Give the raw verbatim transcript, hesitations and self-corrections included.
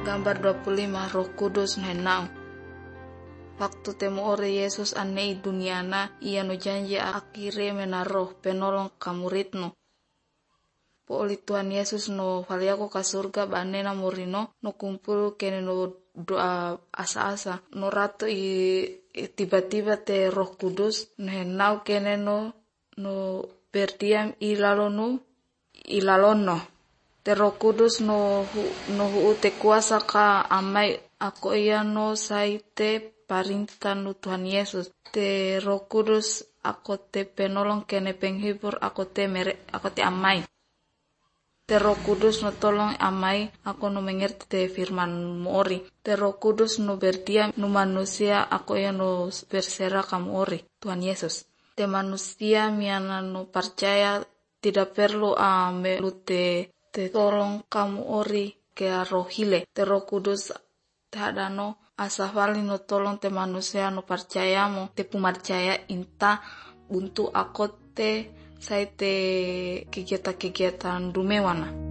Gambar dua puluh lima Roh Kudus henau. Waktu temu ore Yesus anei duniana, ia no janji akhire menaroh penolong kamuritno. Po oli Tuhan Yesus no faliako ka surga banena murino no kumpul kene no doa asa-asa. No rato i, i tiba-tiba te Roh Kudus no henau kene no no berdiam ilalonu ilalono. Te Roh Kudus no hu, no hu te kuasa ka amai ako ia no saite perintah no Tuhan Yesus. Te Roh Kudus ako te penolong kene penghibur ako te mere ako te amai. Te Roh Kudus no tolong amai ako no mengerti te firman ori. Te Roh Kudus no berdiam no manusia ako ia no berserah kamu ori Tuhan Yesus. Te manusia miana no percaya tidak perlu amelu te te tolong kamu ori ke roh hile. Te Roh Kudus tada no asafali no tolong te manusia no percaya mo te pumarcaya inta untuk ako te sai te kegiatan-kegiatan dumewana.